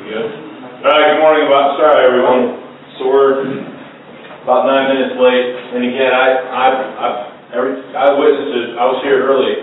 Good. All right, good morning. Sorry, everyone. So we're about 9 minutes late. And again, I witnessed it. I was here early.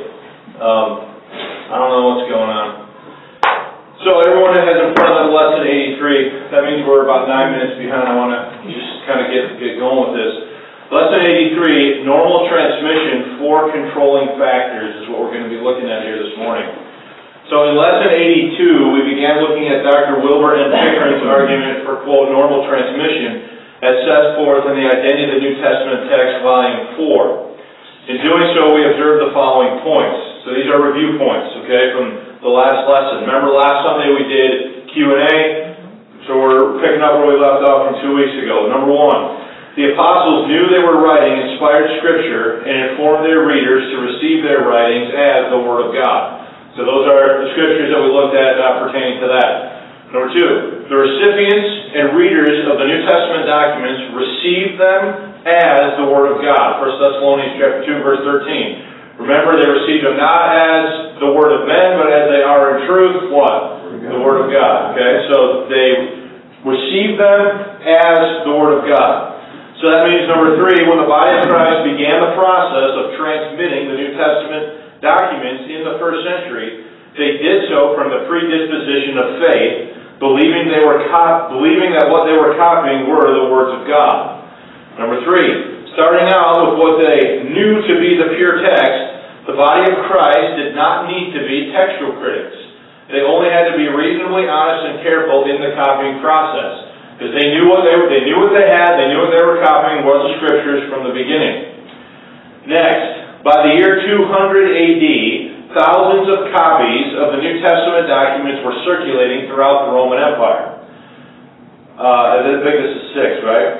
I don't know what's going on. So everyone that has in front of them lesson 83, that means we're about 9 minutes behind. I want to just kind of get going with this. Lesson 83, normal transmission, 4 controlling factors is what we're going to be looking at here this morning. So in lesson 82, we began looking at Dr. Wilbur N. Pickering's argument for, quote, normal transmission as set forth in the Identity of the New Testament Text, Volume 4. In doing so, we observed the following points. So these are review points, okay, from the last lesson. Remember last Sunday we did Q&A, so we're picking up where we left off from 2 weeks ago. Number 1, the apostles knew they were writing inspired Scripture and informed their readers to receive their writings as the Word of God. So those are the Scriptures that we looked at pertaining to that. Number 2, the recipients and readers of the New Testament documents received them as the Word of God. 1 Thessalonians chapter 2, verse 13. Remember, they received them not as the Word of men, but as they are in truth, what? The Word of God. Okay, so they received them as the Word of God. So that means, number 3, when the body of Christ began the process of transmitting the New Testament documents in the first century, they did so from the predisposition of faith, believing that what they were copying were the words of God. Number 3, starting out with what they knew to be the pure text, the body of Christ did not need to be textual critics. They only had to be reasonably honest and careful in the copying process. Because they knew what they had, they knew what they were copying was the Scriptures from the beginning. Next, by the year 200 AD, thousands of copies of the New Testament documents were circulating throughout the Roman Empire. I think this is 6, right?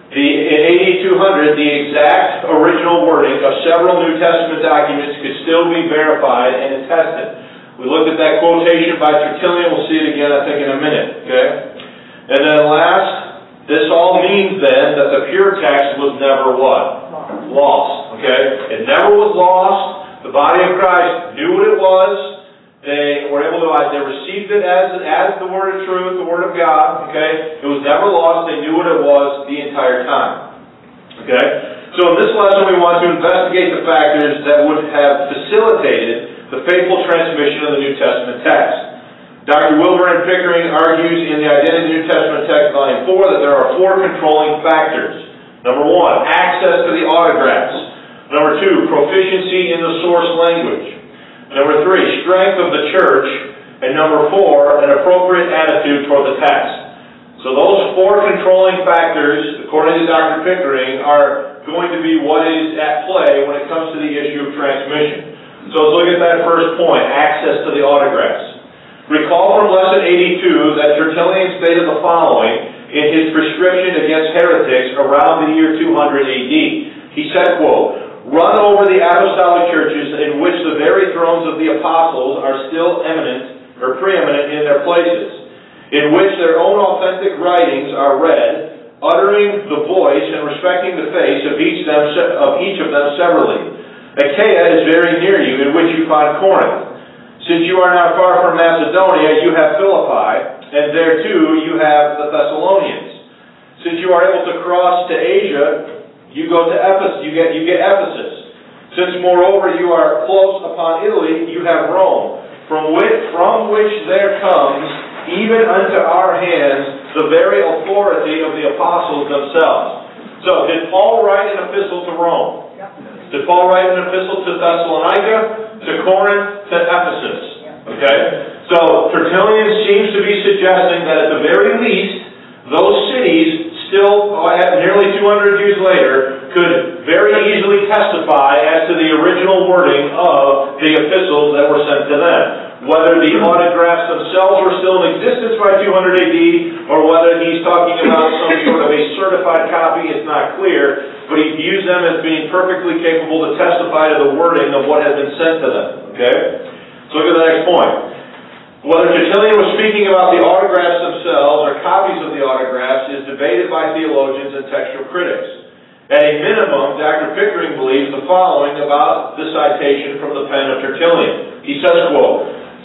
In AD 200, the exact original wording of several New Testament documents could still be verified and attested. We looked at that quotation by Tertullian. We'll see it again, I think, in a minute. Okay? And then last, this all means then that the pure text was never what? Lost. Okay? It never was lost. The body of Christ knew what it was. They were able to, they received it as the Word of truth, the Word of God. Okay? It was never lost. They knew what it was the entire time. Okay? So in this lesson we want to investigate the factors that would have facilitated the faithful transmission of the New Testament text. Dr. Wilbur N. Pickering argues in the Identity of the New Testament Text, Volume 4, that there are 4 controlling factors. Number 1, access to the autographs. Number 2, proficiency in the source language. Number 3, strength of the church. And number 4, an appropriate attitude toward the text. So those 4 controlling factors, according to Dr. Pickering, are going to be what is at play when it comes to the issue of transmission. So let's look at that first point, access to the autographs. Recall from lesson 82 that Tertullian stated the following in his prescription against heretics around the year 200 AD. He said, quote, "Run over the apostolic churches in which the very thrones of the apostles are still preeminent in their places, in which their own authentic writings are read, uttering the voice and respecting the face of each of them severally. Achaia is very near you, in which you find Corinth. Since you are not far from Macedonia, you have Philippi, and there too you have the Thessalonians. Since you are able to cross to Asia, you go to Ephesus. You get Ephesus. Since moreover you are close upon Italy, you have Rome, from which there comes even unto our hands the very authority of the apostles themselves." So, did Paul write an epistle to Rome? Did Paul write an epistle to Thessalonica, to Corinth, to Ephesus? Okay? So, Tertullian seems to be suggesting that at the very least, those cities still, nearly 200 years later, could very easily testify as to the original wording of the epistles that were sent to them. Whether the autographs themselves were still in existence by 200 AD, or whether he's talking about some sort of a certified copy, it's not clear, but he views them as being perfectly capable to testify to the wording of what has been sent to them. Okay? So look at the next point. Whether Tertullian was speaking about the autographs themselves or copies of the autographs is debated by theologians and textual critics. At a minimum, Dr. Pickering believes the following about the citation from the pen of Tertullian. He says, quote,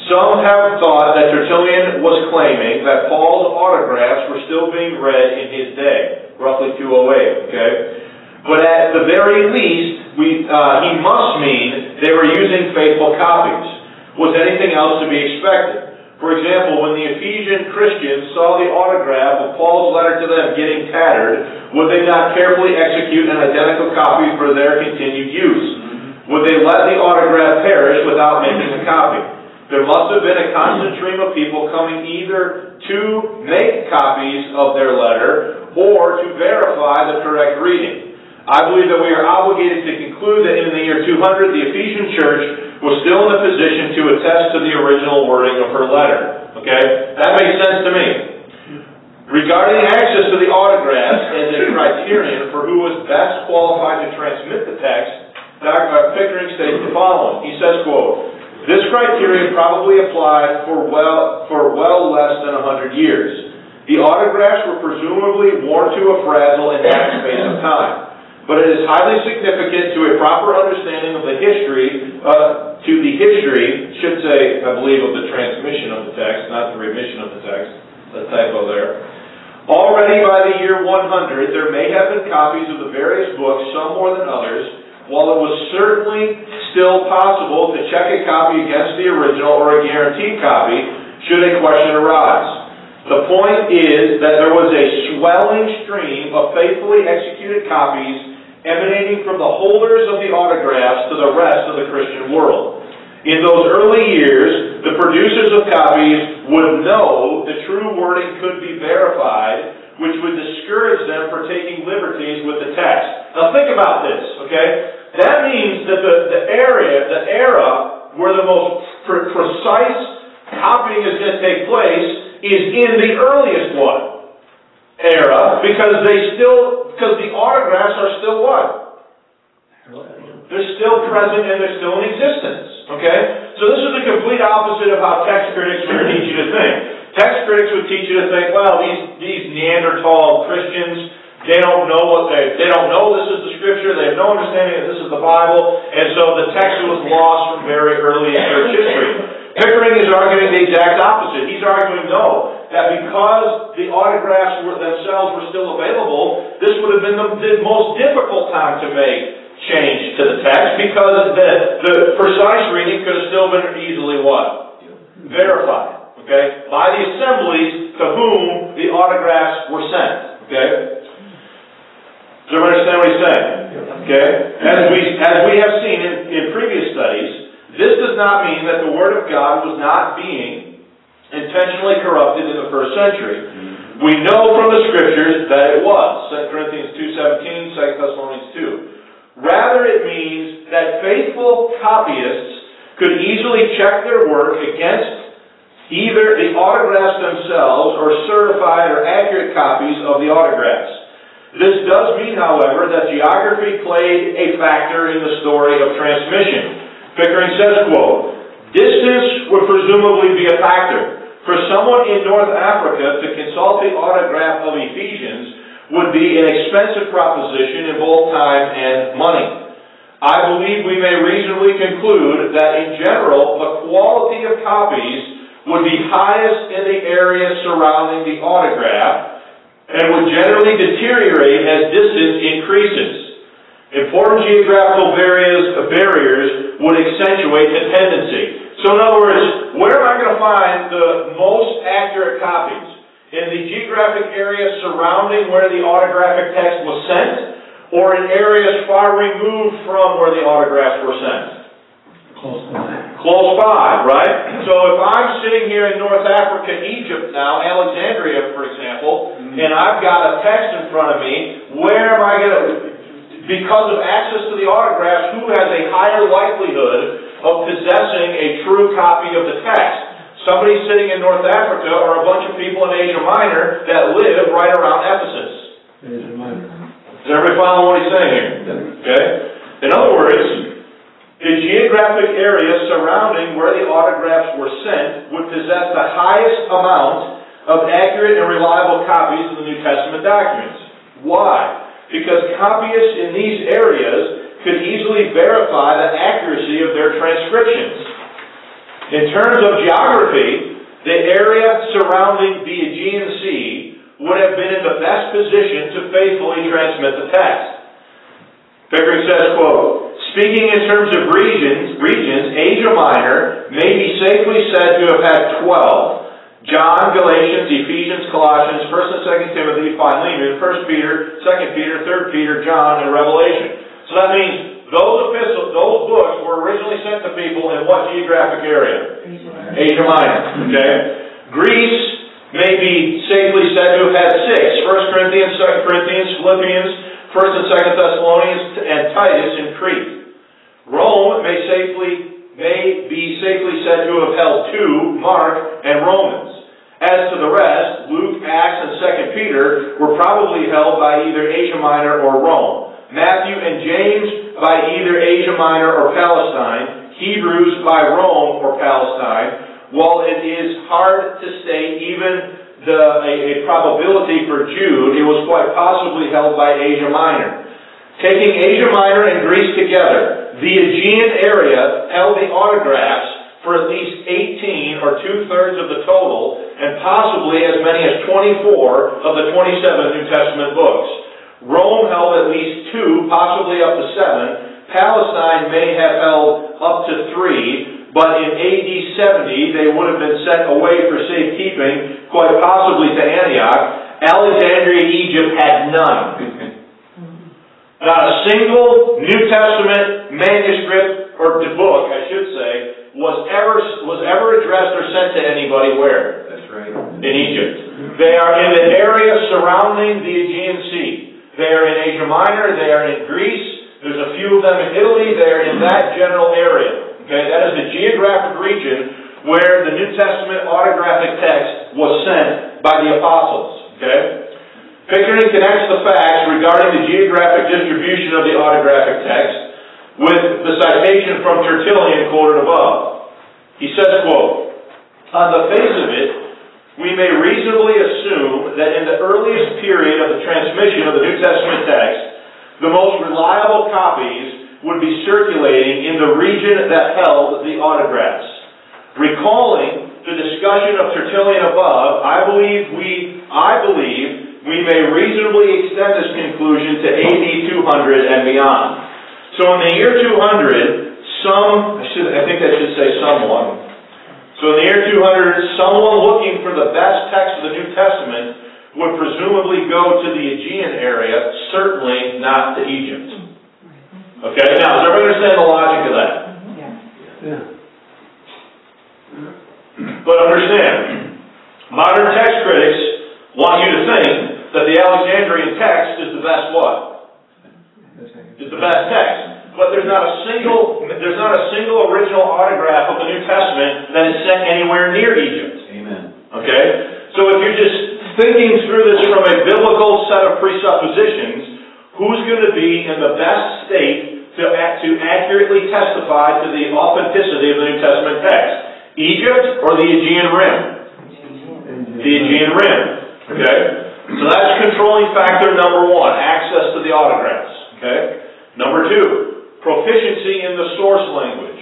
Some have thought that Tertullian was claiming that Paul's autographs were still being read in his day, roughly 208, okay? But at the very least, he must mean they were using faithful copies. Was anything else to be expected? For example, when the Ephesian Christians saw the autograph of Paul's letter to them getting tattered, would they not carefully execute an identical copy for their continued use? Would they let the autograph perish without making a copy? There must have been a constant stream of people coming either to make copies of their letter or to verify the correct reading. I believe that we are obligated to conclude that in the year 200, the Ephesian church was still in a position to attest to the original wording of her letter. Okay? That makes sense to me. Regarding access to the autographs as a criterion for who was best qualified to transmit the text, Dr. Pickering states the following. He says, quote, "This criterion probably applied for well less than 100 years. The autographs were presumably worn to a fragile and short space of time. But it is highly significant to a proper understanding of the history, should say, I believe, of the transmission of the text, not the remission of the text. A typo there. Already by the year 100, there may have been copies of the various books, some more than others, while it was certainly still possible to check a copy against the original or a guaranteed copy, should a question arise. The point is that there was a swelling stream of faithfully executed copies emanating from the holders of the autographs to the rest of the Christian world. In those early years, the producers of copies would know the true wording could be verified, which would discourage them from taking liberties with the text." Now think about this, okay? That means that the era where the most precise copying is going to take place is in the earliest one? Era, because the autographs are still what? They're still present and they're still in existence. Okay? So this is the complete opposite of how text critics would teach you to think. Text critics would teach you to think, well, these Neanderthal Christians, they don't know they don't know this is the Scripture, they have no understanding that this is the Bible, and so the text was lost from very early in church history. Pickering is arguing the exact opposite. He's arguing no, that because the autographs themselves were still available, this would have been the most difficult time to make change to the text, because the precise reading could have still been easily what? Verified. Okay? By the assemblies to whom the autographs were sent. Okay? Does everyone understand what he's saying? Okay? As we have seen in previous studies, this does not mean that the Word of God was not being intentionally corrupted in the first century. We know from the Scriptures that it was. 2 Corinthians 2:17, 2 Thessalonians 2. Rather, it means that faithful copyists could easily check their work against either the autographs themselves or certified or accurate copies of the autographs. This does mean, however, that geography played a factor in the story of transmission. Pickering says, quote, "Distance would presumably be a factor. For someone in North Africa to consult the autograph of Ephesians would be an expensive proposition in both time and money. I believe we may reasonably conclude that in general the quality of copies would be highest in the area surrounding the autograph and would generally deteriorate as distance increases. Important geographical barriers would accentuate the tendency." So in other words, where am I going to find the most accurate copies? In the geographic area surrounding where the autographic text was sent, or in areas far removed from where the autographs were sent? Close by, right? So if I'm sitting here in North Africa, Egypt now, Alexandria, for example, and I've got a text in front of me, where am I going to... Because of access to the autographs, who has a higher likelihood of possessing a true copy of the text? Somebody sitting in North Africa or a bunch of people in Asia Minor that live right around Ephesus? Asia Minor. Does everybody follow what he's saying here? Okay? In other words, the geographic area surrounding where the autographs were sent would possess the highest amount of accurate and reliable copies of the New Testament documents. Why? Because copyists in these areas could easily verify the accuracy of their transcriptions. In terms of geography, the area surrounding the Aegean Sea would have been in the best position to faithfully transmit the text. Pickering says, quote, "Speaking in terms of regions, Asia Minor may be safely said to have had 12. John, Galatians, Ephesians, Colossians, 1st and 2nd Timothy, Philemon, 1 Peter, 2 Peter, 3 Peter, John, and Revelation." So that means those books were originally sent to people in what geographic area? Asia Minor. Okay? Greece may be safely said to have had 6. 1 Corinthians, 2 Corinthians, Philippians, 1st and 2nd Thessalonians, and Titus in Crete. Rome may be safely said to have held 2, Mark and Romans. As to the rest, Luke, Acts, and 2 Peter were probably held by either Asia Minor or Rome. Matthew and James by either Asia Minor or Palestine. Hebrews by Rome or Palestine. While it is hard to state even a probability for Jude, it was quite possibly held by Asia Minor. Taking Asia Minor and Greece together, the Aegean area held the autographs for at least 18 or 2/3 of the total, and possibly as many as 24 of the 27 New Testament books. Rome held at least 2, possibly up to 7. Palestine may have held up to 3, but in AD 70 they would have been sent away for safekeeping, quite possibly to Antioch. Alexandria, Egypt had none. Not a single New Testament manuscript, or book, I should say, was ever addressed or sent to anybody where? That's right. In Egypt. They are in the area surrounding the Aegean Sea. They are in Asia Minor, they are in Greece, there's a few of them in Italy, they are in that general area. Okay, that is the geographic region where the New Testament autographic text was sent by the apostles. Okay? Pickering connects the facts regarding the geographic distribution of the autographic text with the citation from Tertullian quoted above. He says, quote, "On the face of it, we may reasonably assume that in the earliest period of the transmission of the New Testament text, the most reliable copies would be circulating in the region that held the autographs. Recalling the discussion of Tertullian above, I believe we may reasonably extend this conclusion to AD 200 and beyond. So in the year 200, I think I should say someone. So in the year 200, someone looking for the best text of the New Testament would presumably go to the Aegean area, certainly not to Egypt." Okay, now does everybody understand the logic of that? Yeah. But understand, modern text critics want you to think that the Alexandrian text is the best what? Is the best text. But there's not a single original autograph of the New Testament that is sent anywhere near Egypt. Amen. Okay? So if you're just thinking through this from a biblical set of presuppositions, who's going to be in the best state to accurately testify to the authenticity of the New Testament text? Egypt or the Aegean Rim? The Aegean Rim. Okay? So that's controlling factor number 1, access to the autographs. Okay? Number 2, proficiency in the source language.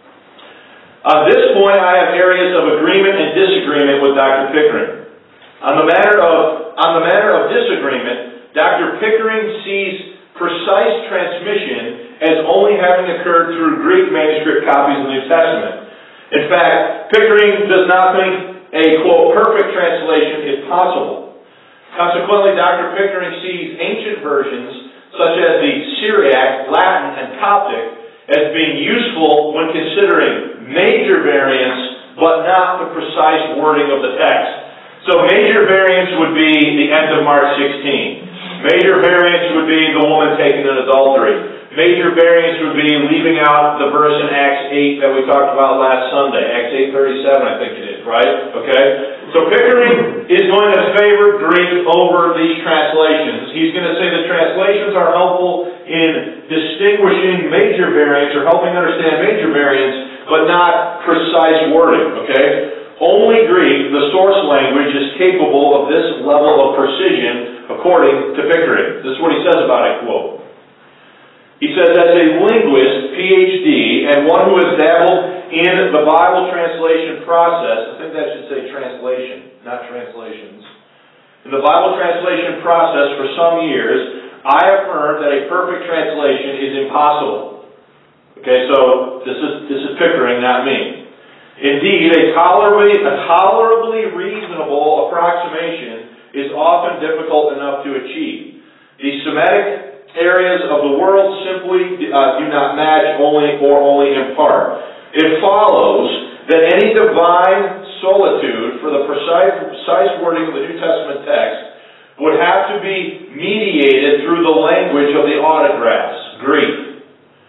On this point, I have areas of agreement and disagreement with Dr. Pickering. On the matter of disagreement, Dr. Pickering sees precise transmission as only having occurred through Greek manuscript copies of the New Testament. In fact, Pickering does not think a, quote, perfect translation is possible. Consequently, Dr. Pickering sees ancient versions such as the Syriac, Latin, and Coptic as being useful when considering major variants, but not the precise wording of the text. So major variants would be the end of Mark 16. Major variants would be the woman taken in adultery. Major variants would be leaving out the verse in Acts 8 that we talked about last Sunday. Acts 8:37, I think it is, right? Okay? So Pickering is going to favor Greek over these translations. He's going to say the translations are helpful in distinguishing major variants or helping understand major variants, but not precise wording, okay? Only Greek, the source language, is capable of this level of precision, according to Pickering. This is what he says about it, quote. He says, as a linguist, PhD, and one who has dabbled in the Bible translation process, I think that should say translation, not translations. In the Bible translation process for some years, I affirmed that a perfect translation is impossible. Okay, so this is Pickering, not me. Indeed, a tolerably reasonable approximation is often difficult enough to achieve. The Semitic areas of the world simply do not match only in part. It follows that any divine solitude for the precise wording of the New Testament text would have to be mediated through the language of the autographs, Greek.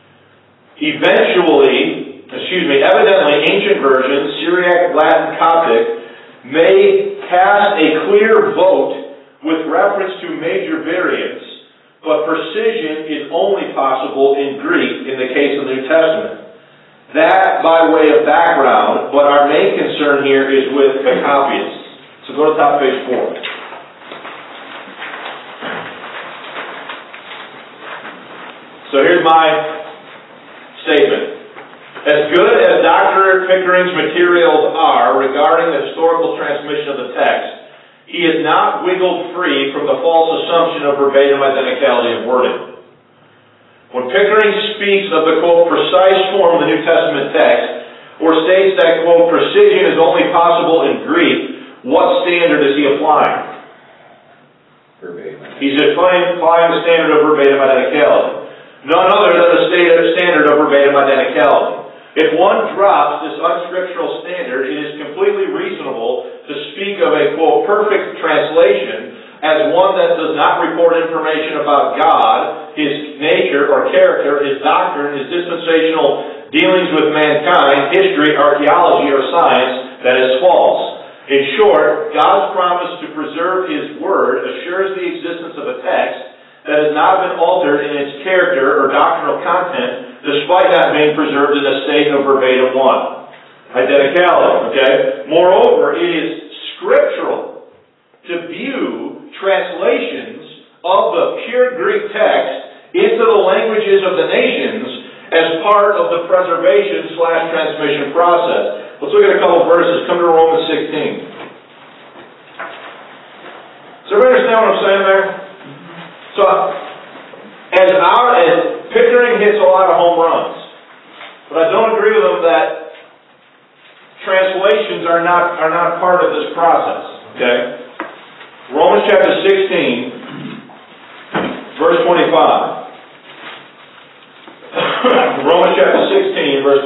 Evidently, ancient versions, Syriac, Latin, Coptic, may cast a clear vote with reference to major variants, but precision is only possible in Greek in the case of the New Testament. That by way of background, but our main concern here is with the copyists. So go to top page 4. So here's my statement. As good as Dr. Pickering's materials are regarding the historical transmission of the text, he is not wiggled free from the false assumption of verbatim identicality of wording. When Pickering speaks of the, quote, precise form of the New Testament text, or states that, quote, precision is only possible in Greek, what standard is he applying? Verbatim. He's applying the standard of verbatim identicality. None other than the standard of verbatim identicality. If one drops this unscriptural standard, it is completely reasonable to speak of a, quote, perfect translation as one that does not report information about God, His nature or character, His doctrine, His dispensational dealings with mankind, history, archaeology, or science that is false. In short, God's promise to preserve His Word assures the existence of a text that has not been altered in its character or doctrinal content, despite not being preserved in a state of verbatim one. Identicality, okay? Moreover, it is scriptural to view translations of the pure Greek text into the languages of the nations as part of the preservation/transmission process. Let's look at a couple verses. Come to Romans 16. Does everybody understand what I'm saying there? So, as Pickering hits a lot of home runs, but I don't agree with him that translations are not part of this process. Okay? Romans chapter 16, verse 25. Romans chapter 16, verse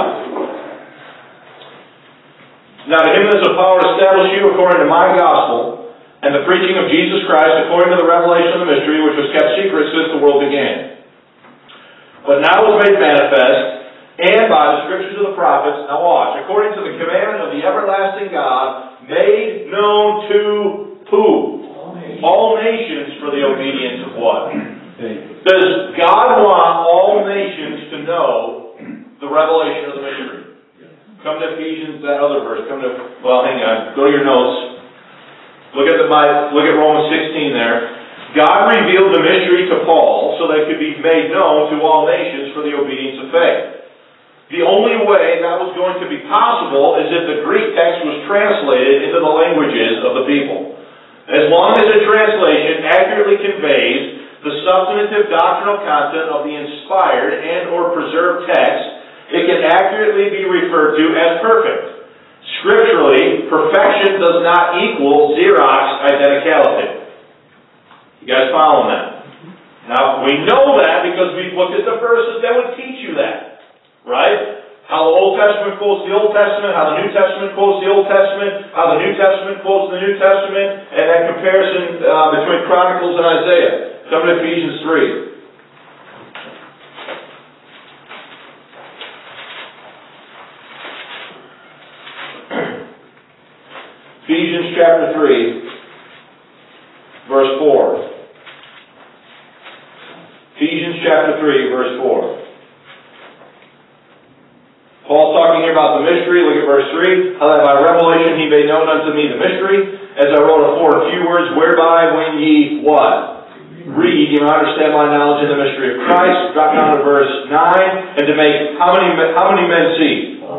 25. Now to him that is the power to establish you according to my gospel, and the preaching of Jesus Christ according to the revelation of the mystery, which was kept secret since the world began. But now is made manifest, and by the scriptures of the prophets, now watch, according to the commandment of the everlasting God, made known to who? All nations for the obedience of what? Does God want all nations to know the revelation of the mystery? Come to Ephesians, that other verse. Hang on. Go to your notes. Look at Romans 16 there. God revealed the mystery to Paul so that it could be made known to all nations for the obedience of faith. The only way that was going to be possible is if the Greek text was translated into the languages of the people. As long as a translation accurately conveys the substantive doctrinal content of the inspired and or preserved text, it can accurately be referred to as perfect. Scripturally, perfection does not equal Xerox identicality. You guys following that? Now, we know that because we've looked at the verses that would teach you that. Right? How the Old Testament quotes the Old Testament, how the New Testament quotes the Old Testament, how the New Testament quotes the New Testament, and that comparison between Chronicles and Isaiah. Come to Ephesians 3. Ephesians chapter 3, verse 4. Ephesians chapter 3, verse 4. Paul's talking here about the mystery. Look at verse 3. How that by revelation he made known unto me the mystery, as I wrote afore in few words, whereby when ye, what? Read, you may understand my knowledge in the mystery of Christ. Drop down to verse 9. And to make, how many men see?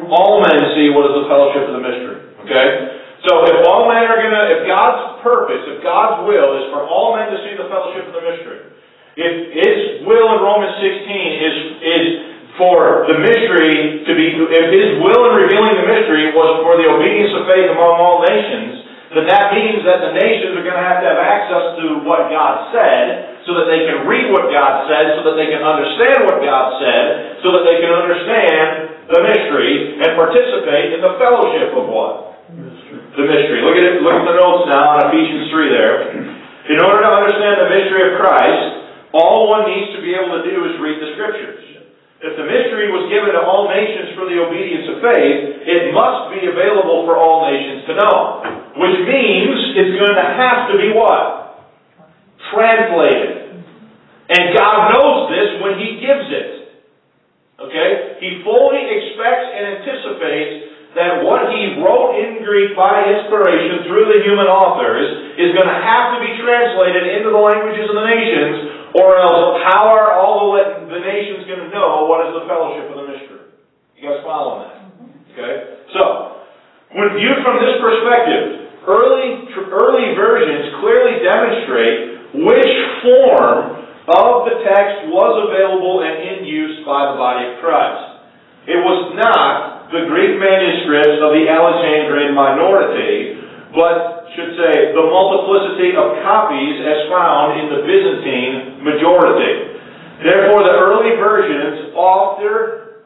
all men see what is the fellowship of the mystery. Okay? So if all men are if God's purpose, if God's will is for all men to see the fellowship of the mystery, if His will in Romans 16 is for the mystery to be, if His will in revealing the mystery was for the obedience of faith among all nations, then that means that the nations are going to have access to what God said, so that they can read what God said, so that they can understand what God said, so that they can understand the mystery and participate in the fellowship of what? The mystery. Look at the notes now on Ephesians 3 there. In order to understand the mystery of Christ, all one needs to be able to do is read the Scriptures. If the mystery was given to all nations for the obedience of faith, it must be available for all nations to know. Which means it's going to have to be what? Translated. And God knows this when He gives it. Okay? He fully expects and anticipates that what He wrote in Greek by inspiration through the human authors is going to have to be translated into the languages of the nations, or else how are all the nations going to know what is the fellowship of the mystery? You guys following that? Okay? So, when viewed from this perspective, early versions clearly demonstrate which form of the text was available and in use by the body of Christ. It was not the Greek manuscripts of the Alexandrian minority, but, should say, the multiplicity of copies as found in the Byzantine majority. Therefore, the early versions offer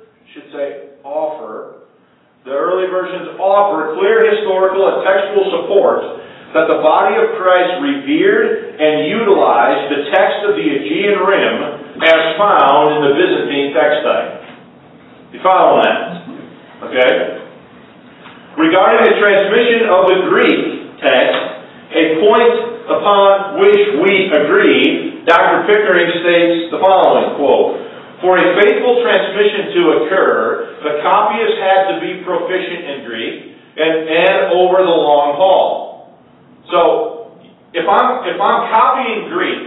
clear historical and textual support that the body of Christ revered and utilized the text of the Aegean Rim as found in the Byzantine textile. You follow that? Okay? Regarding the transmission of the Greek text, a point upon which we agree, Dr. Pickering states the following, quote, "For a faithful transmission to occur, the copyist had to be proficient in Greek and over the long haul." So, if I'm copying Greek,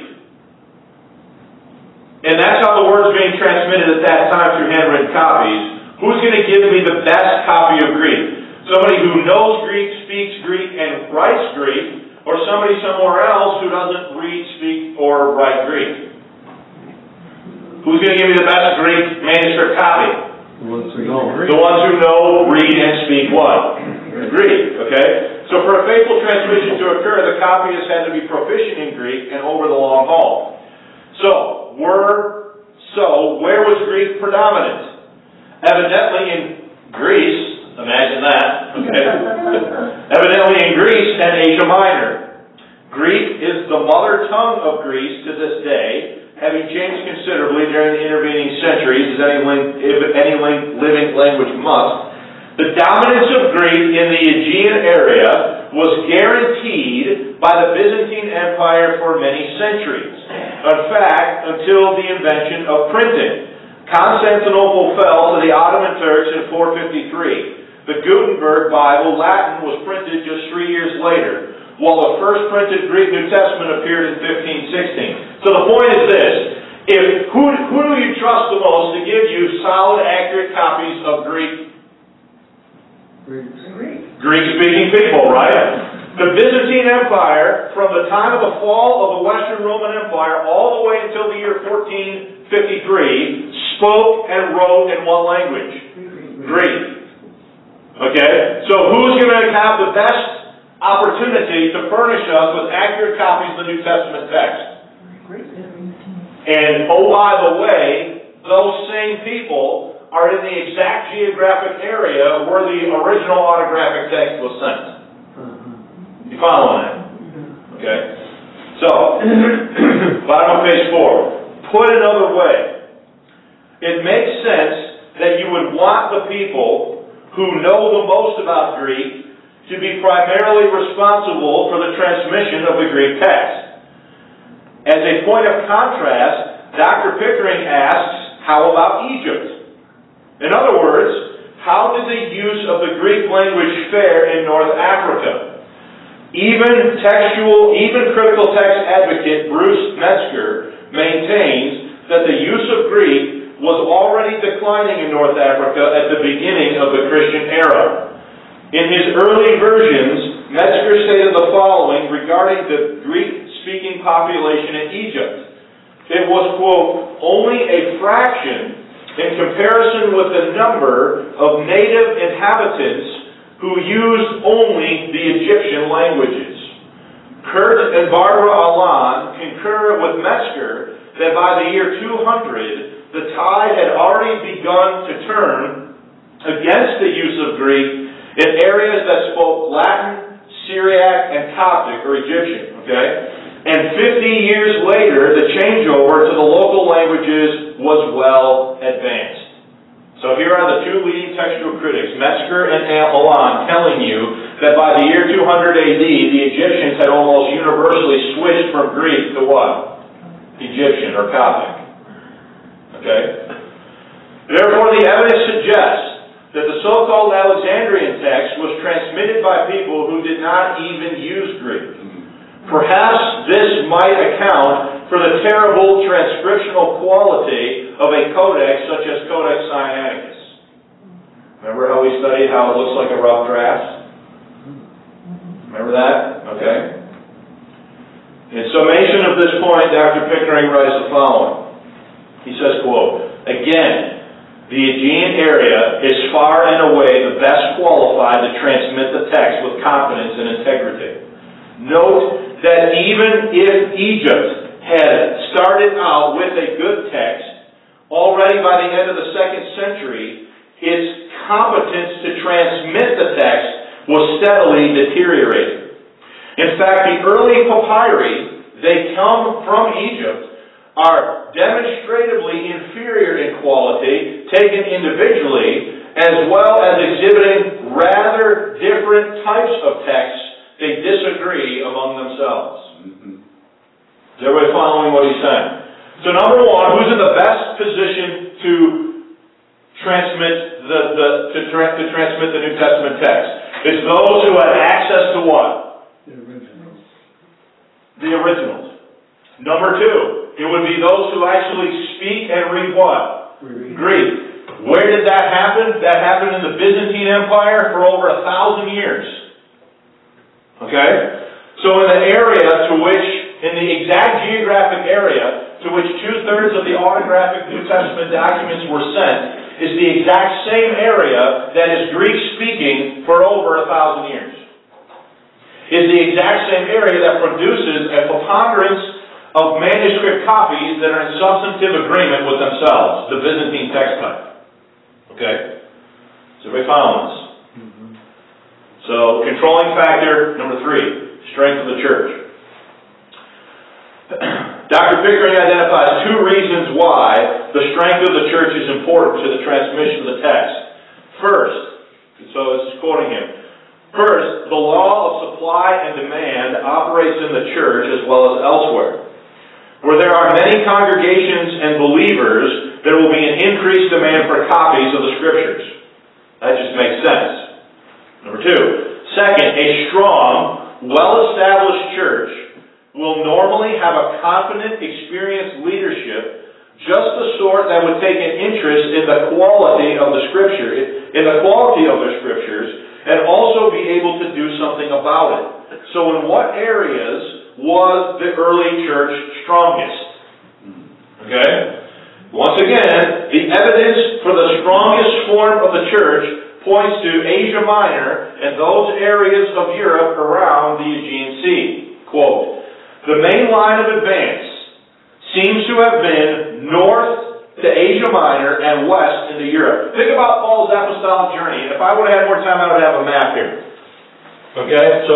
and that's how the word's being transmitted at that time through handwritten copies, who's going to give me the best copy of Greek? Somebody who knows Greek, speaks Greek, and writes Greek, or somebody somewhere else who doesn't read, speak, or write Greek? Who's going to give me the best Greek manuscript copy? The ones who know. The ones who know, read, and speak what? Greek, okay? So for a faithful transmission to occur, the copyist had to be proficient in Greek and over the long haul. So, where was Greek predominant? Evidently in Greece, imagine that, okay? Evidently in Greece and Asia Minor. Greek is the mother tongue of Greece to this day, having changed considerably during the intervening centuries, as any living language must. The dominance of Greek in the Aegean area was guaranteed by the Byzantine Empire for many centuries. In fact, until the invention of printing. Constantinople fell to the Ottoman Turks in 453. The Gutenberg Bible, Latin, was printed just 3 years later, while the first printed Greek New Testament appeared in 1516. So the point is this: who do you trust the most to give you solid, accurate copies of Greek? Greek-speaking people, right? The Byzantine Empire, from the time of the fall of the Western Roman Empire all the way until the year 1453, spoke and wrote in what language? Greek. Okay? So who's going to have the best opportunity to furnish us with accurate copies of the New Testament text? And oh, by the way, those same people are in the exact geographic area where the original autographic text was sent. You following that? Okay? So, bottom of page 4. Put another way, it makes sense that you would want the people who know the most about Greek to be primarily responsible for the transmission of the Greek text. As a point of contrast, Dr. Pickering asks, how about Egypt? In other words, how did the use of the Greek language fare in North Africa? Even critical text advocate Bruce Metzger maintains that the use of Greek was already declining in North Africa at the beginning of the Christian era. In his early versions, Metzger stated the following regarding the Greek-speaking population in Egypt. It was, quote, only a fraction in comparison with the number of native inhabitants who used only the Egyptian languages. Kurt and Barbara Allan concur with Metzger that by the year 200, the tide had already begun to turn against the use of Greek in areas that spoke Latin, Syriac, and Coptic, or Egyptian, okay? And 50 years later, the changeover to the local languages was well advanced. So here are the two leading textual critics, Metzger and Allan, telling you that by the year 200 AD, the Egyptians had almost universally switched from Greek to what? Egyptian or Coptic. Okay? Therefore, the evidence suggests that the so-called Alexandrian text was transmitted by people who did not even use Greek. Perhaps this might account for the terrible transcriptional quality of a codex such as Codex Sinaiticus. Remember how we studied how it looks like a rough draft? Remember that? Okay. In summation of this point, Dr. Pickering writes the following. He says, quote, again, the Aegean area is far and away the best qualified to transmit the text with confidence and integrity. Note that even if Egypt had started out with a good text, already by the end of the 2nd century, its competence to transmit the text was steadily deteriorating. In fact, the early papyri, they come from Egypt, are demonstratively inferior in quality, taken individually, as well as exhibiting rather different types of texts. They disagree among themselves. Is everybody following what he's saying? So number one, who's in the best position to transmit the New Testament text? It's those who have access to what? The originals. Number two, it would be those who actually speak and read what? Greek. Where did that happen? That happened in the Byzantine Empire for over 1,000 years. Okay? So in the area to which, in the exact geographic area to which 2/3 of the autographic New Testament documents were sent, is the exact same area that is Greek-speaking for over 1,000 years. Is the exact same area that produces a preponderance of manuscript copies that are in substantive agreement with themselves, the Byzantine text type. Okay? So everybody following this? So, controlling factor number 3, strength of the church. Dr. Pickering identifies 2 reasons why the strength of the church is important to the transmission of the text. First, so this is quoting him, first, the law of supply and demand operates in the church as well as elsewhere. Where there are many congregations and believers, there will be an increased demand for copies of the Scriptures. That just makes sense. Number 2, second, a strong, well-established church will normally have a confident, experienced leadership, just the sort that would take an interest in the quality of the Scripture, and also be able to do something about it. So in what areas was the early church strongest? Okay? Once again, the evidence for the strongest form of the church points to Asia Minor and those areas of Europe around the Aegean Sea. Quote, the main line of advance seems to have been north to Asia Minor and west into Europe. Think about Paul's apostolic journey. If I would have had more time, I would have a map here. Okay? So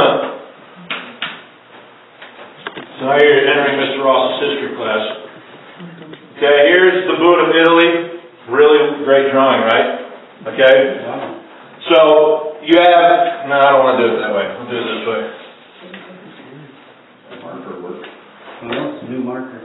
now you're entering Mr. Ross's history class. Okay, here's the boot of Italy. Really great drawing, right? Okay? So, you have... No, I don't want to do it that way. We'll do it this way. Marker work. Well, it's a new marker.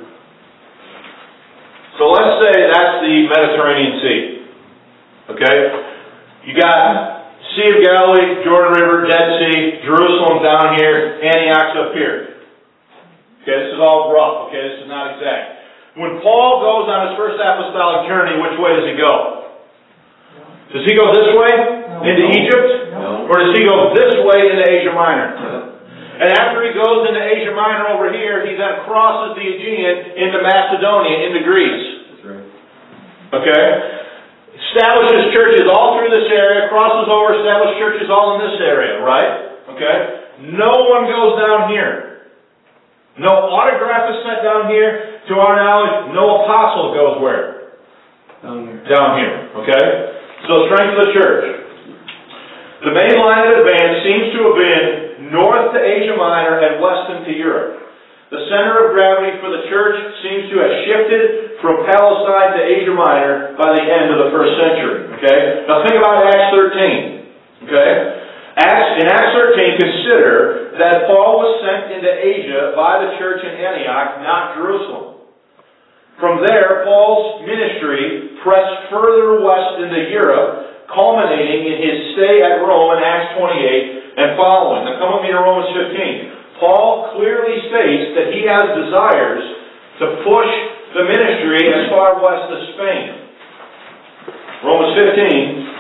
So let's say that's the Mediterranean Sea. Okay? You got Sea of Galilee, Jordan River, Dead Sea, Jerusalem down here, Antioch's up here. Okay, this is all rough, okay? This is not exact. When Paul goes on his first apostolic journey, which way does he go? Does he go this way into Egypt? No. Or does he go this way into Asia Minor? And after he goes into Asia Minor over here, he then crosses the Aegean into Macedonia, into Greece. That's right. Okay? Establishes churches all through this area, crosses over, establishes churches all in this area, right? Okay? No one goes down here. No autograph is sent down here. To our knowledge, no apostle goes where? Down here. Down here. Okay? So strength of the church. The main line of advance seems to have been north to Asia Minor and west into Europe. The center of gravity for the church seems to have shifted from Palestine to Asia Minor by the end of the first century. Okay? Now think about Acts 13. Okay? In Acts 13, consider that Paul was sent into Asia by the church in Antioch, not Jerusalem. From there, Paul's ministry pressed further west into Europe, culminating in his stay at Rome in Acts 28 and following. Now come with me to Romans 15. Paul clearly states that he has desires to push the ministry as far west as Spain. Romans 15.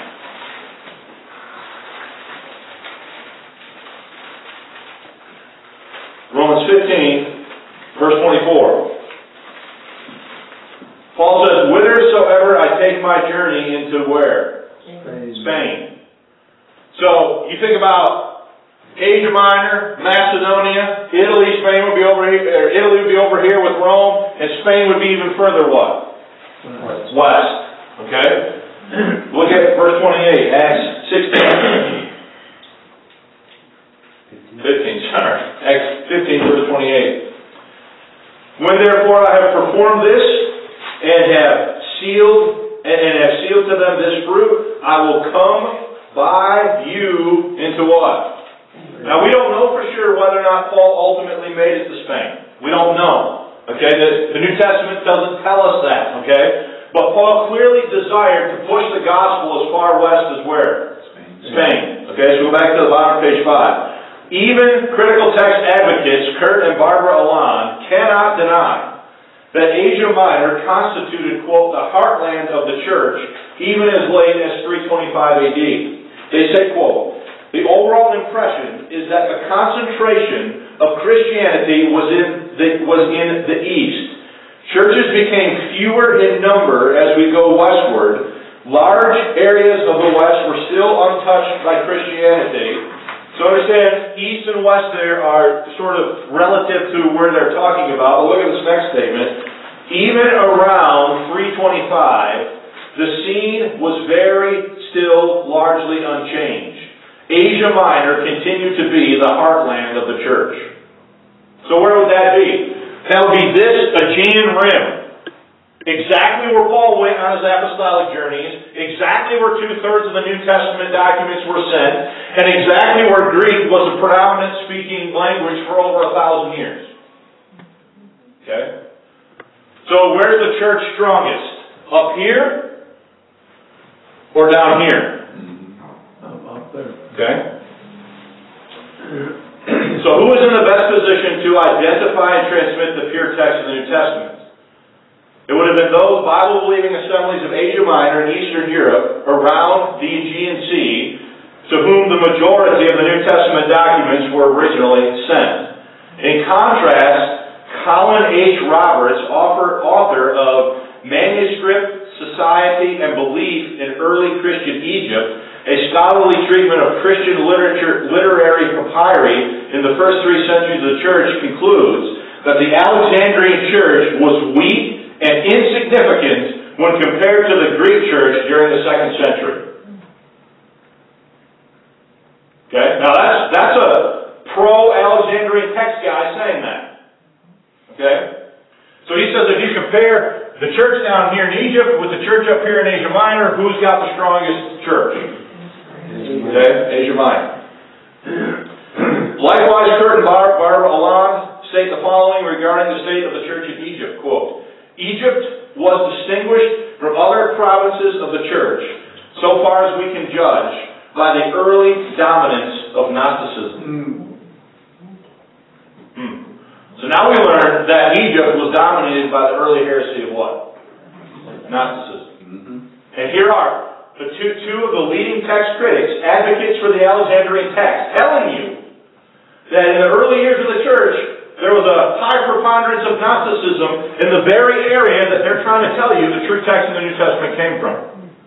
Romans 15, verse 24. Paul says, whithersoever I take my journey into where? Spain. So, you think about Asia Minor, Macedonia, Italy, Spain would be over here, Italy would be over here with Rome, and Spain would be even further what? West. Okay? Look at verse 28, Acts 15, sorry. Acts 15, verse 28. When therefore I have performed this, and have sealed to them this fruit, I will come by you into what? Now we don't know for sure whether or not Paul ultimately made it to Spain. We don't know. Okay, the New Testament doesn't tell us that. Okay, but Paul clearly desired to push the gospel as far west as where? Spain. Okay, so go back to the bottom of page 5. Even critical text advocates Kurt and Barbara Alon cannot deny that Asia Minor constituted, quote, the heartland of the church, even as late as 325 AD. They say, quote, the overall impression is that the concentration of Christianity was in the East. Churches became fewer in number as we go westward. Large areas of the West were still untouched by Christianity. So understand, East and West there are sort of relative to where they're talking about. But look at this next statement. Even around 325, the scene was still largely unchanged. Asia Minor continued to be the heartland of the church. So where would that be? That would be this Aegean rim. Exactly where Paul went on his apostolic journeys, exactly where 2/3 of the New Testament documents were sent, and exactly where Greek was the predominant speaking language for over 1,000 years. Okay? So where's the church strongest? Up here? Or down here? Up there. Okay? So who is in the best position to identify and transmit the pure text of the New Testament? It would have been those Bible-believing assemblies of Asia Minor and Eastern Europe around the Aegean Sea to whom the majority of the New Testament documents were originally sent. In contrast, Colin H. Roberts, author of Manuscript, Society, and Belief in Early Christian Egypt, a scholarly treatment of Christian literary papyri in the first 3 centuries of the church, concludes that the Alexandrian church was weak and insignificant when compared to the Greek church during the 2nd century. Okay? Now that's a pro-Alexandrian text guy saying that. Okay? So he says if you compare the church down here in Egypt with the church up here in Asia Minor, who's got the strongest church? Okay? Asia Minor. Likewise, Kurt and Barbara Alon state the following regarding the state of the church in Egypt, quote, Egypt was distinguished from other provinces of the church, so far as we can judge, by the early dominance of Gnosticism. So now we learn that Egypt was dominated by the early heresy of what? Gnosticism. And here are the two of the leading text critics, advocates for the Alexandrian text, telling you that in the early years of the church, there was a high preponderance of Gnosticism in the very area that they're trying to tell you the true text in the New Testament came from.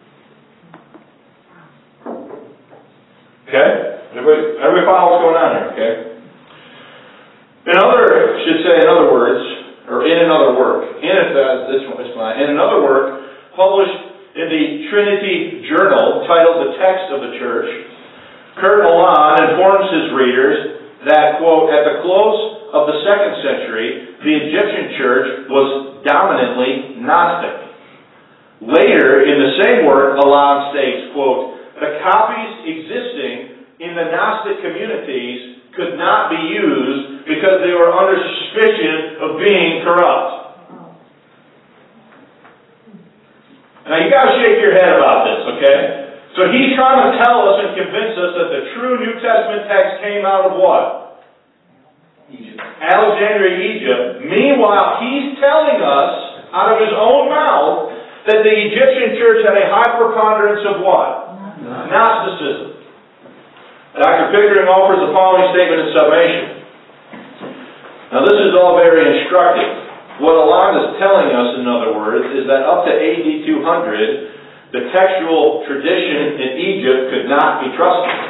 Okay? Everybody follow what's going on here, okay? In another work, published in the Trinity Journal, titled The Text of the Church, Kurt Aland informs his readers that, quote, at the close of the 2nd century, the Egyptian church was dominantly Gnostic. Later, in the same work, Aland states, quote, the copies existing in the Gnostic communities could not be used because they were under suspicion of being corrupt. Now you got to shake your head about this, okay? So he's trying to tell us and convince us that the true New Testament text came out of what? Egypt. Alexandria, Egypt. Meanwhile, he's telling us, out of his own mouth, that the Egyptian church had a high preponderance of what? Gnosticism. Dr. Pickering offers the following statement in summation. Now this is all very instructive. What Aland is telling us, in other words, is that up to AD 200, the textual tradition in Egypt could not be trusted.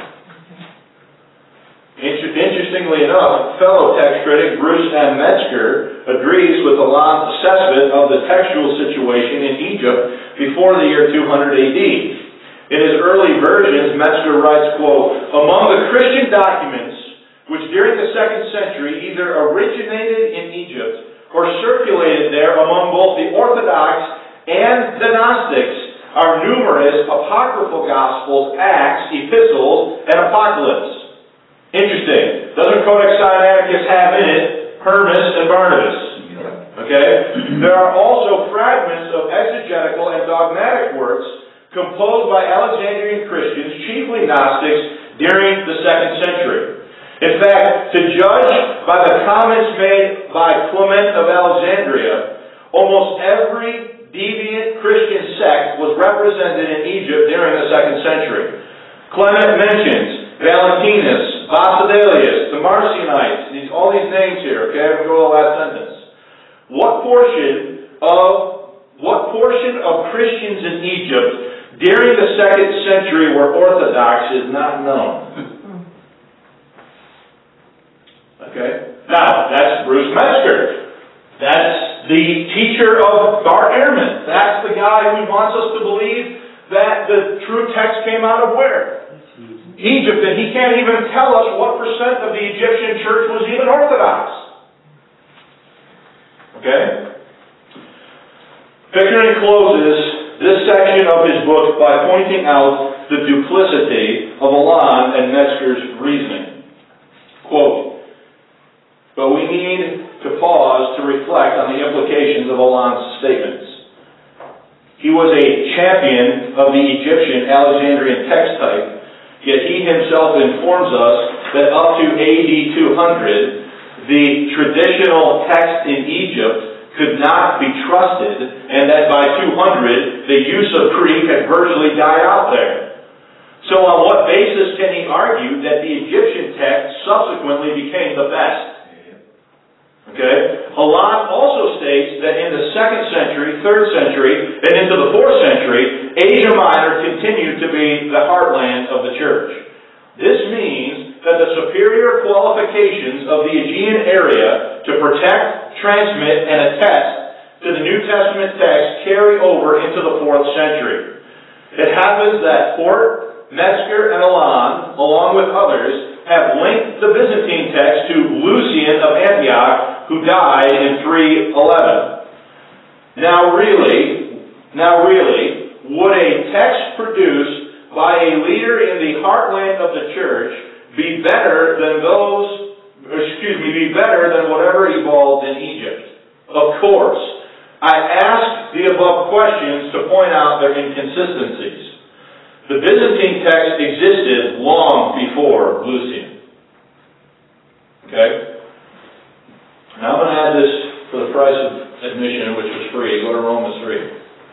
Interestingly enough, fellow text critic Bruce M. Metzger agrees with Aland's assessment of the textual situation in Egypt before the year 200 AD. In his early versions, Metzger writes, quote, among the Christian documents which during the 2nd century either originated in Egypt or circulated there among both the Orthodox and the Gnostics are numerous apocryphal Gospels, Acts, Epistles, and Apocalypse. Interesting. Doesn't Codex Sinaiticus have in it Hermas and Barnabas? Okay? There are also fragments of exegetical and dogmatic works composed by Alexandrian Christians, chiefly Gnostics, during the 2nd century. In fact, to judge by the comments made by Clement of Alexandria, almost every deviant Christian sect was represented in Egypt during the 2nd century. Clement mentions Valentinus, Basidelius, the Marcionites, all these names here, okay? I'm going to go to the last sentence. What portion of Christians in Egypt during the 2nd century were Orthodox is not known. Okay? Now, that's Bruce Metzger. That's the teacher of Bart Ehrman. That's the guy who wants us to believe that the true text came out of where? Egypt. And he can't even tell us what percent of the Egyptian church was even Orthodox. Okay? Pickering closes this section of his book by pointing out the duplicity of Aland and Metzger's reasoning. Quote, but we need to pause to reflect on the implications of Aland's statements. He was a champion of the Egyptian Alexandrian text type, yet he himself informs us that up to AD 200, the traditional text in Egypt could not be trusted, and that by 200, the use of Greek had virtually died out there. So on what basis can he argue that the Egyptian text subsequently became the best? Okay? Aland also states that in the 2nd century, 3rd century, and into the 4th century, Asia Minor continued to be the heartland of the church. This means that the superior qualifications of the Aegean area to protect, transmit, and attest to the New Testament text carry over into the 4th century. It happens that Fort, Metzger, and Aland, along with others, have linked the Byzantine text to Lucian of Antioch, who died in 311. Now really, would a text produced by a leader in the heartland of the church be better than whatever evolved in Egypt? Of course. I ask the above questions to point out their inconsistencies. The Byzantine text existed long before Lucian. Okay? Now I'm going to add this for the price of admission, which was free. Go to Romans 3.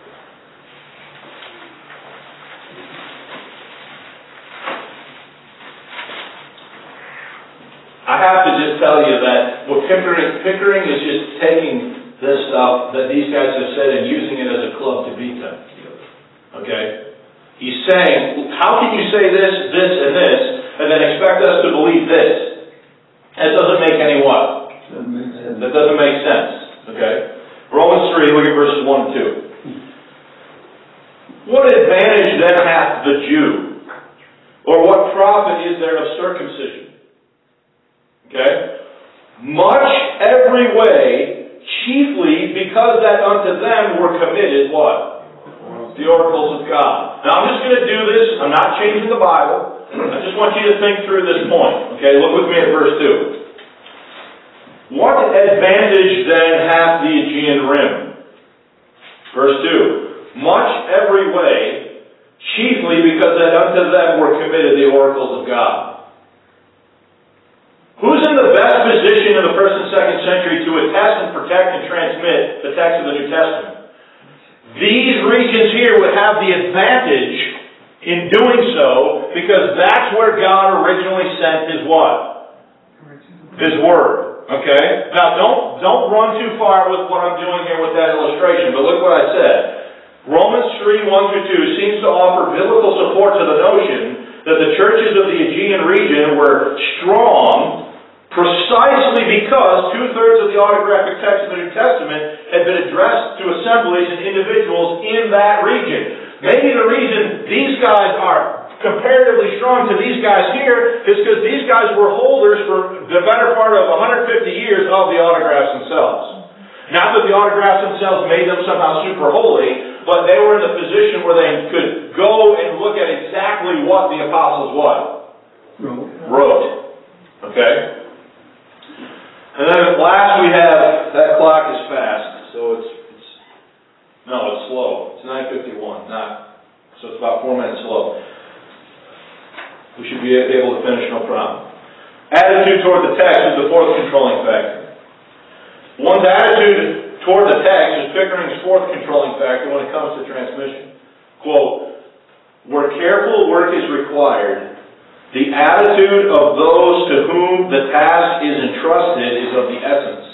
I have to just tell you that what Pickering is just taking this stuff that these guys have said and using it as a club to beat them. Okay? He's saying, how can you say this, this, and this, and then expect us to believe this? That doesn't make any what? That doesn't make sense. Okay? Romans 3, look at verses 1 and 2. What advantage then hath the Jew? Or what profit is there of circumcision? Okay? Much every way, chiefly because that unto them were committed what? The oracles of God. Now I'm just going to do this. I'm not changing the Bible. I just want you to think through this point. Okay, look with me at verse 2. What advantage then hath the Aegean rim? Verse 2. Much every way, chiefly because that unto them were committed the oracles of God. Who's in the best position in the 1st and 2nd century to attest and protect and transmit the text of the New Testament? These regions here would have the advantage in doing so because that's where God originally sent His what? His Word. Okay? Now don't run too far with what I'm doing here with that illustration, but look what I said. Romans 3, 1 through 2 seems to offer biblical support to the notion that the churches of the Aegean region were strong precisely because 2/3 of the autographic text of the New Testament had been addressed to assemblies and individuals in that region. Maybe the reason these guys are comparatively strong to these guys here is because these guys were holders for the better part of 150 years of the autographs themselves. Not that the autographs themselves made them somehow super holy, but they were in the position where they could go and look at exactly what the apostles wrote. Okay? And then last we have, that clock is fast, so it's slow. It's 9:51, so it's about 4 minutes slow. We should be able to finish, no problem. Attitude toward the text is the fourth controlling factor. One's attitude toward the text is Pickering's fourth controlling factor when it comes to transmission. Quote, where careful work is required, the attitude of those to whom the task is entrusted is of the essence.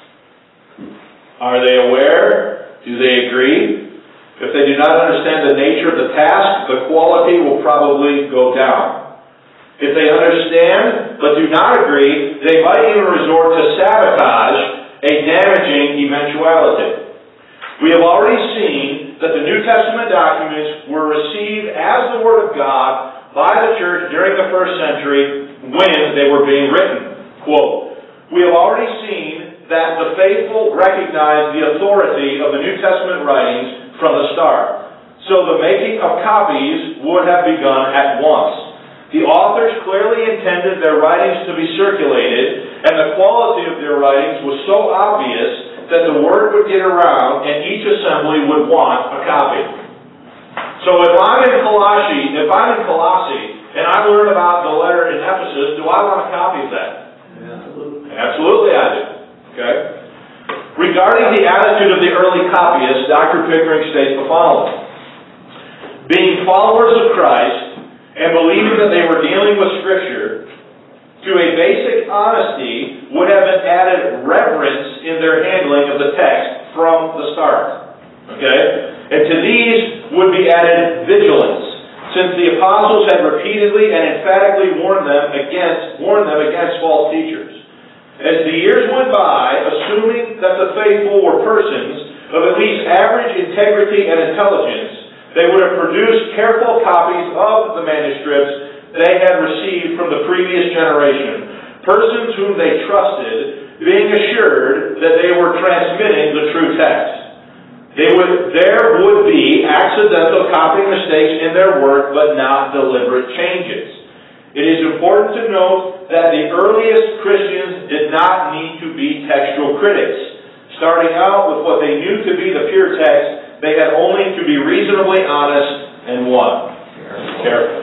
Are they aware? Do they agree? If they do not understand the nature of the task, the quality will probably go down. If they understand but do not agree, they might even resort to sabotage, a damaging eventuality. We have already seen that the New Testament documents were received as the Word of God by the church during the 1st century when they were being written. Quote, we have already seen that the faithful recognized the authority of the New Testament writings from the start. So the making of copies would have begun at once. The authors clearly intended their writings to be circulated, and the quality of their writings was so obvious that the word would get around and each assembly would want a copy. So if I'm in Colossae and I learn about the letter in Ephesus, do I want a copy of that? Absolutely. Absolutely I do. Okay? Regarding the attitude of the early copyists, Dr. Pickering states the following. Being followers of Christ and believing that they were dealing with Scripture, to a basic honesty would have been added reverence in their handling of the text from the start. Okay? And to these would be added vigilance, since the apostles had repeatedly and emphatically warned them against false teachers. As the years went by, assuming that the faithful were persons of at least average integrity and intelligence, they would have produced careful copies of the manuscripts they had received from the previous generation, persons whom they trusted, being assured that they were transmitting the true text. There would be accidental copying mistakes in their work, but not deliberate changes. It is important to note that the earliest Christians did not need to be textual critics. Starting out with what they knew to be the pure text, they had only to be reasonably honest and what? Careful.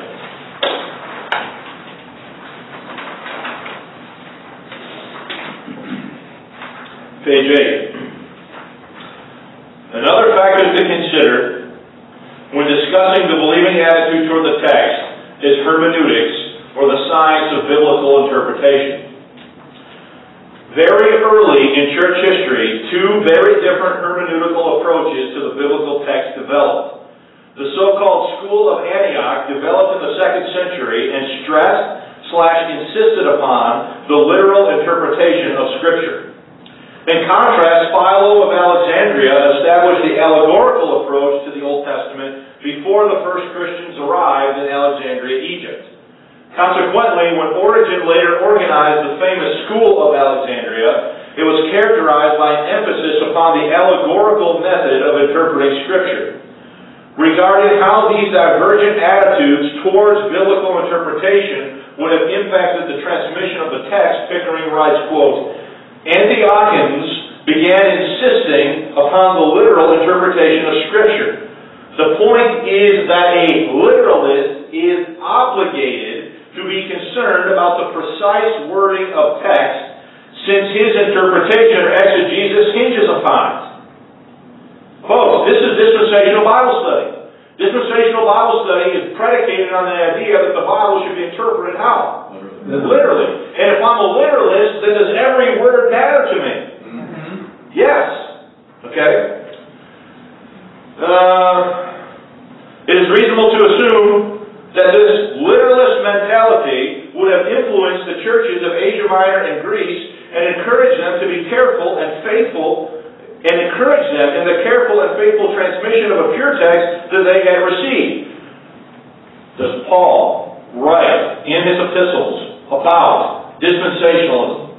Page 8. Another factor to consider when discussing the believing attitude toward the text is hermeneutics, or the science of biblical interpretation. Very early in church history, two very different hermeneutical approaches to the biblical text developed. The so-called School of Antioch developed in the 2nd century and stressed/insisted upon the literal interpretation of Scripture. In contrast, Philo of Alexandria established the allegorical approach to the Old Testament before the first Christians arrived in Alexandria, Egypt. Consequently, when Origen later organized the famous School of Alexandria, it was characterized by an emphasis upon the allegorical method of interpreting Scripture. Regarding how these divergent attitudes towards biblical interpretation would have impacted the transmission of the text, Pickering writes, quote, Antiochans began insisting upon the literal interpretation of Scripture. The point is that a literalist is obligated to be concerned about the precise wording of text, since his interpretation or exegesis hinges upon it. Folks, this is dispensational Bible study. Dispensational Bible study is predicated on the idea that the Bible should be interpreted how? Literally. And if I'm a literalist, then does every word matter to me? Yes. Okay? It is reasonable to assume that this literalist mentality would have influenced the churches of Asia Minor and Greece and encouraged them to be careful and faithful, and encourage them in the careful and faithful transmission of a pure text that they had received. Does Paul write in his epistles about dispensationalism?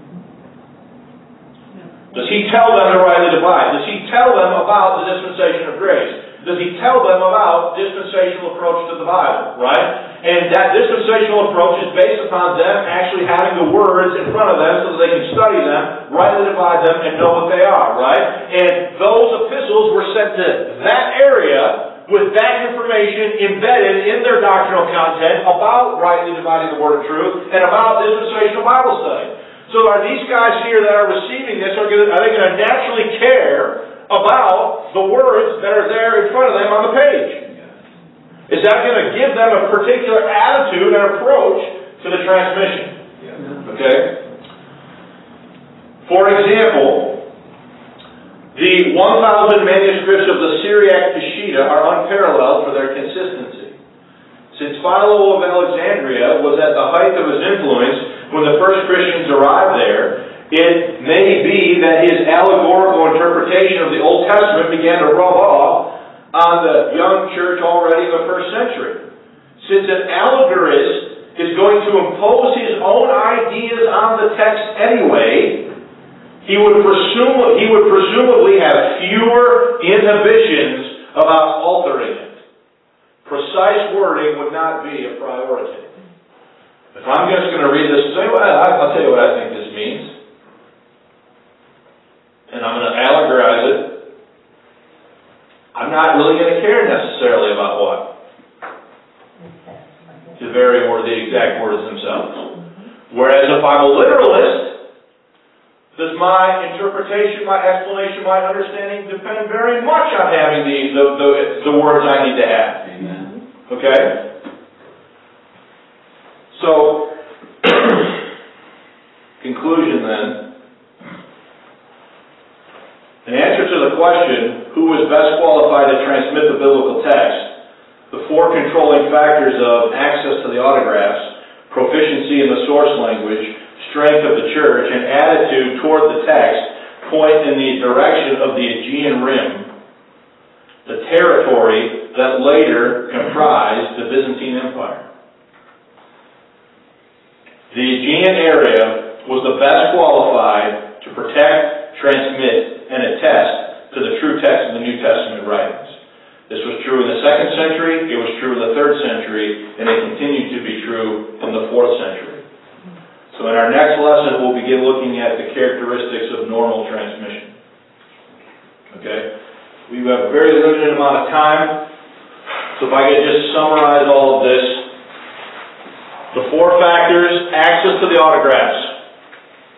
Does he tell them to rightly divide? Does he tell them about the dispensation of grace? Does he tell them about dispensational approach to the Bible, right? And that dispensational approach is based upon them actually having the words in front of them so that they can study them, rightly divide them, and know what they are, right? And those epistles were sent to that area with that information embedded in their doctrinal content about rightly dividing the word of truth and about dispensational Bible study. So are these guys here that are receiving this, are they going to naturally care about the words that are there in front of them on the page? Is that going to give them a particular attitude and approach to the transmission? Okay? For example, the 1,000 manuscripts of the Syriac Peshitta are unparalleled for their consistency. Since Philo of Alexandria was at the height of his influence when the first Christians arrived there, it may be that his allegorical interpretation of the Old Testament began to rub off on the young church already in the first century. Since an allegorist is going to impose his own ideas on the text anyway, he would presumably have fewer inhibitions about altering it. Precise wording would not be a priority. If I'm just going to read this and say, well, I'll tell you what I think this means, and I'm going to allegorize it, I'm not really going to care necessarily about what? The exact words themselves. Whereas if I'm a literalist, does my interpretation, my explanation, my understanding depend very much on having the words I need to have. Amen. Okay? So, conclusion then. In answer to the question, who is best qualified to transmit the biblical text, the four controlling factors of access to the autographs, proficiency in the source language, strength of the church, and attitude toward the text point in the direction of the Aegean Rim, the territory that later comprised the Byzantine Empire. The Aegean area was the best qualified to protect, transmit, and attest to the true text of the New Testament writings. This was true in the 2nd century, it was true in the 3rd century, and it continued to be true in the 4th century. So in our next lesson, we'll begin looking at the characteristics of normal transmission. Okay? We have a very limited amount of time, so if I could just summarize all of this. The four factors: access to the autographs,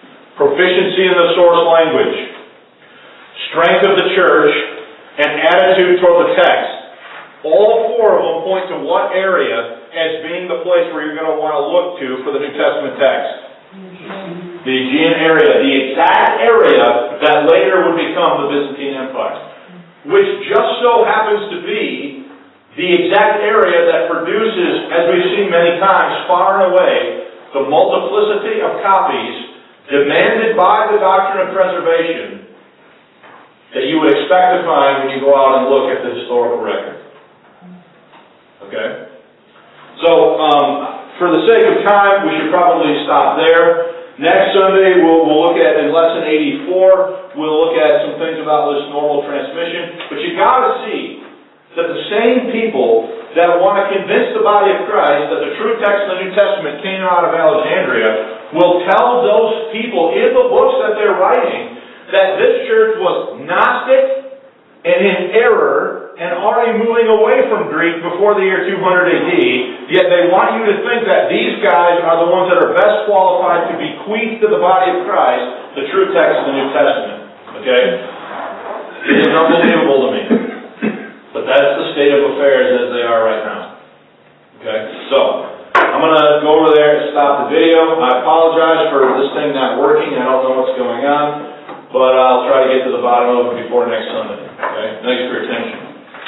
proficiency in the source language, strength of the church, and attitude toward the text. All four of them point to what area as being the place where you're going to want to look to for the New Testament text. The Aegean area, the exact area that later would become the Byzantine Empire, which just so happens to be the exact area that produces, as we've seen many times, far and away, the multiplicity of copies demanded by the doctrine of preservation that you would expect to find when you go out and look at the historical record. Okay? So, for the sake of time, we should probably stop there. Next Sunday, we'll look at, in Lesson 84, we'll look at some things about this normal transmission. But you got to see that the same people that want to convince the body of Christ that the true text of the New Testament came out of Alexandria will tell those people in the books that they're writing that this church was Gnostic and in error and already moving away from Greek before the year 200 AD, yet they want you to think that these guys are the ones that are best qualified to bequeath to the body of Christ the true text of the New Testament. Okay? It is unbelievable to me. But that's the state of affairs as they are right now. Okay? So, I'm going to go over there and stop the video. I apologize for this thing not working. I don't know what's going on. But I'll try to get to the bottom of it before next Sunday. Okay? Thanks for your attention.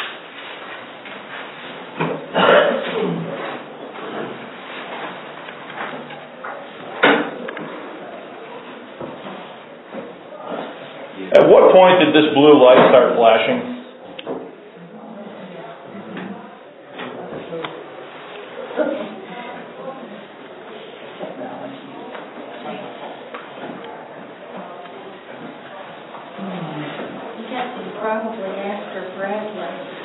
At what point did this blue light start flashing? Probably after Bradley.